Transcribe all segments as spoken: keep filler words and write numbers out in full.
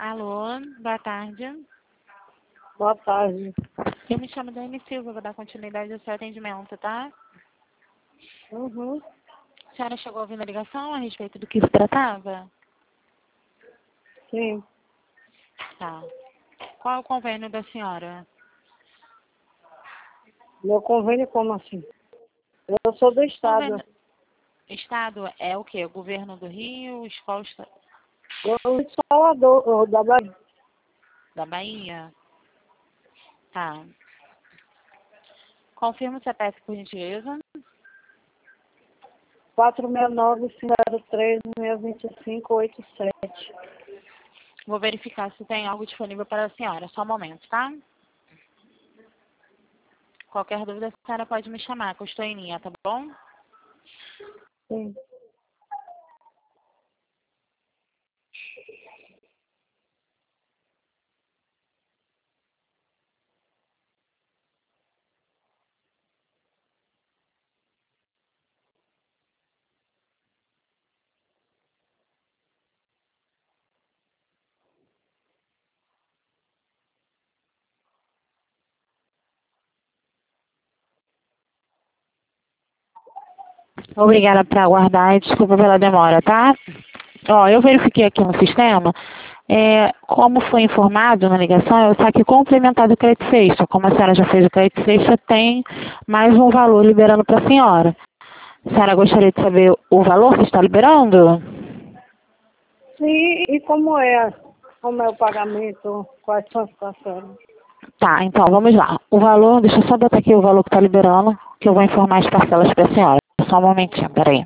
Alô, boa tarde. Boa tarde. Eu me chamo Dani Silva, vou dar continuidade ao seu atendimento, tá? Uhum. A senhora chegou ouvindo a ligação a respeito do que se tratava? Sim. Tá. Qual é o convênio da senhora? Meu convênio como assim? Eu sou do Estado. Convênio... Estado é o quê? O governo do Rio, escola esta- Eu de Salvador, da Bahia. da Bahia? Tá. Confirma o C P F, por gentileza. quatro seis nove, cinco zero três, seis dois cinco, oito sete. Vou verificar se tem algo disponível para a senhora. Só um momento, tá? Qualquer dúvida, a senhora pode me chamar, que eu estou em linha, tá bom? Sim. Obrigada por aguardar e desculpa pela demora, tá? Ó, eu verifiquei aqui no sistema, é, como foi informado na ligação, é o saque complementar do crédito sexta. Como a senhora já fez o crédito sexta, tem mais um valor liberando para a senhora. A senhora gostaria de saber o valor que está liberando? Sim, e como é? Como é o pagamento? Quais são as parcelas? Tá, então vamos lá. O valor, deixa eu só botar aqui o valor que está liberando, que eu vou informar as parcelas para a senhora. Só um momentinho, peraí.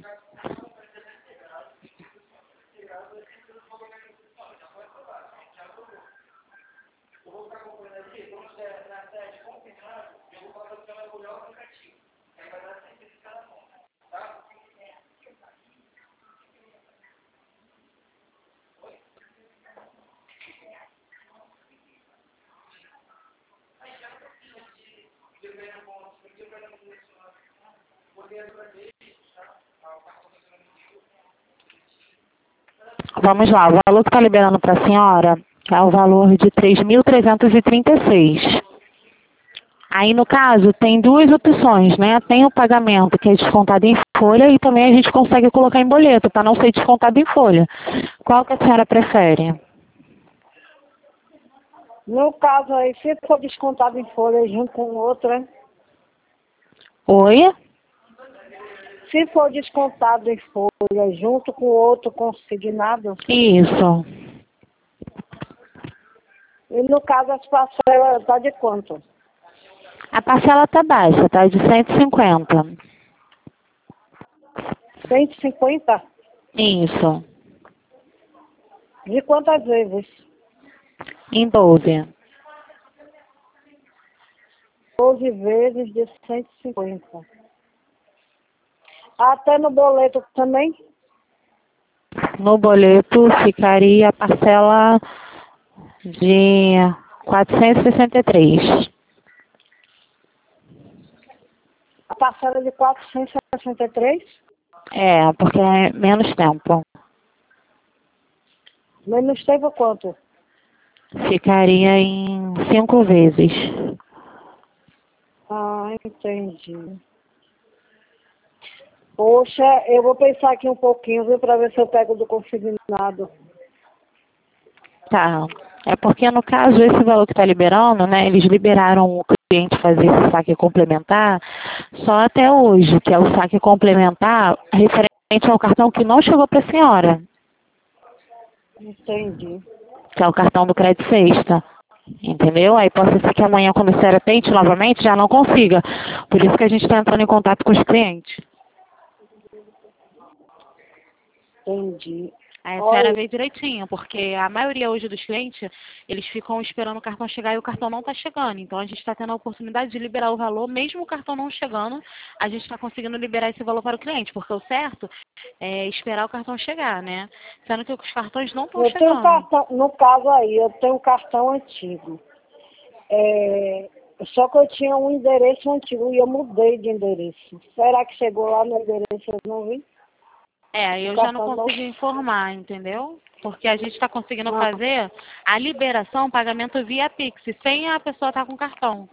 Vamos lá, o valor que está liberando para a senhora é o valor de três mil trezentos e trinta e seis. Aí, no caso, tem duas opções, né? Tem o pagamento, que é descontado em folha, e também a gente consegue colocar em boleto, para não ser descontado em folha. Qual que a senhora prefere? No caso aí, se for descontado em folha junto com outra, Oi? se for descontado em folha junto com outro consignado, Isso. e no caso as parcelas tá de quanto? A parcela tá baixa, tá? De cento e cinquenta. cento e cinquenta? Isso. De quantas vezes? Em doze. doze vezes de cento e cinquenta. Até no boleto também? No boleto ficaria a parcela de quatrocentos e sessenta e três. A parcela de quatrocentos e sessenta e três? É, porque é menos tempo. Menos tempo quanto? Ficaria em cinco vezes. Ah, entendi. Poxa, eu vou pensar aqui um pouquinho, viu, para ver se eu pego do consignado. Tá. É porque, no caso, esse valor que está liberando, né? Eles liberaram o cliente fazer esse saque complementar só até hoje, que é o saque complementar referente ao cartão que não chegou para a senhora, Entendi. que é o cartão do crédito sexta. Entendeu? Aí pode ser que amanhã, quando a senhora tente novamente, já não consiga. Por isso que a gente está entrando em contato com os clientes. Entendi. Aí a senhora Olha, vê direitinho, porque a maioria hoje dos clientes, eles ficam esperando o cartão chegar e o cartão não está chegando. Então a gente está tendo a oportunidade de liberar o valor, mesmo o cartão não chegando, a gente está conseguindo liberar esse valor para o cliente, porque o certo é esperar o cartão chegar, né? Sendo que os cartões não estão eu tenho um chegando. cartão, no caso aí, eu tenho um cartão antigo. É, só que eu tinha um endereço antigo e eu mudei de endereço. Será que chegou lá no endereço eu não vi? É, eu já não consigo informar, entendeu? Porque a gente está conseguindo Ah. fazer a liberação, pagamento via Pix, sem a pessoa estar com cartão.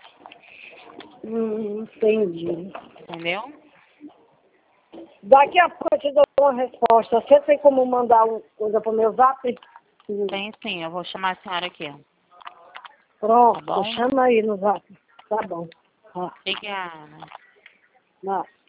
Hum, entendi. Entendeu? Daqui a pouco eu te dou uma resposta. Você tem como mandar uma coisa pro meu zap? Hum. Tem sim, eu vou chamar a senhora aqui. Pronto, Tá bom? chama aí no zap. Tá bom. Ah, Obrigada. não.